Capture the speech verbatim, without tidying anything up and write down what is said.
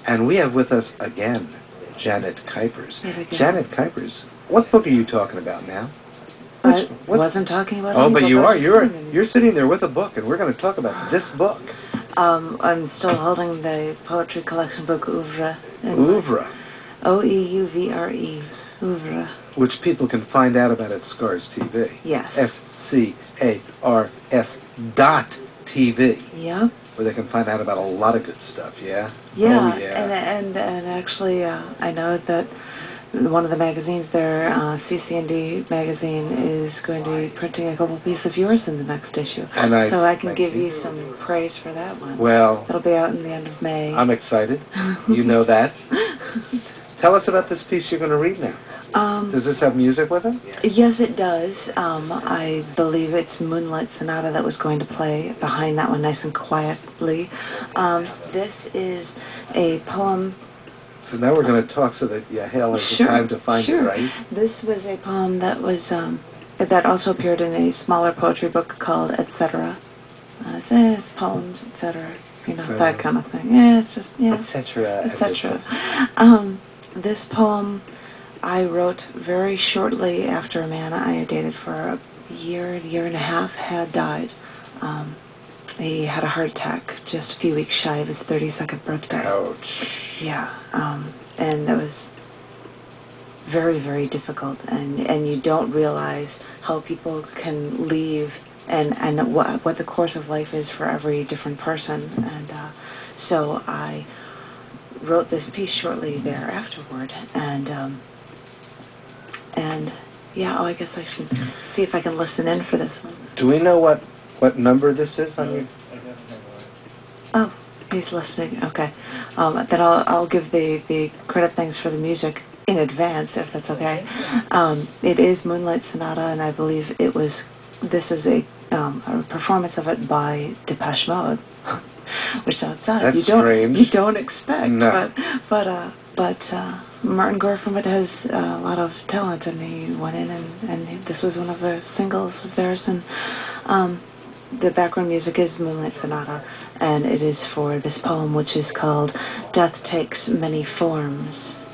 And we have with us again Janet Kuipers. Yes, Janet Kuipers, what book are you talking about now? I wasn't talking about. Oh, but book. you are. You're you're sitting there with a book, and we're going to talk about this book. Um, I'm still holding the poetry collection book Ouvre. Ouvre. O E U V R E. Ouvre. Which people can find out about at Scars T V. Yes. S C A R S dot T V. Yeah. Where they can find out about a lot of good stuff. Yeah. Yeah. Oh, yeah. And and and actually, uh, I know that one of the magazines there, uh, C C and D magazine, is going to be printing a couple pieces of yours in the next issue. And I, so I can give you some praise for that one. Well, it'll be out in the end of May. I'm excited. You know that. Tell us about this piece you're going to read now. Um, does this have music with it? Yes, it does. Um, I believe it's Moonlight Sonata that was going to play behind that one nice and quietly. Um, this is a poem. So now we're going to talk so that Yael has sure, the time to find sure. it, right? This was a poem that was um, that also appeared in a smaller poetry book called Et cetera. Uh, it's poems, et cetera. You know, uh, that kind of thing. Yeah, it's just, yeah. Et cetera. Et cetera. Um, this poem I wrote very shortly after a man I had dated for a year, year and a half had died. Um, he had a heart attack just a few weeks shy of his thirty-second birthday. Ouch. Yeah, um, and it was very, very difficult, and, and you don't realize how people can leave and, and what, what the course of life is for every different person. And uh, so I wrote this piece shortly there afterward, and um, and yeah, oh, I guess I should see if I can listen in for this one. Do we know what, what number this is on your... Oh, he's listening. Okay. Um, then I'll I'll give the, the credit thanks for the music in advance, if that's okay. Um, it is Moonlight Sonata, and I believe it was. This is a, um, a performance of it by Depeche Mode, which sounds odd. That's you don't strange. you don't expect, no. but but uh, but uh, Martin Gore from it has uh, a lot of talent, and he went in and and this was one of the singles of theirs, and. Um, The background music is Moonlight Sonata, and it is for this poem, which is called Death Takes Many Forms.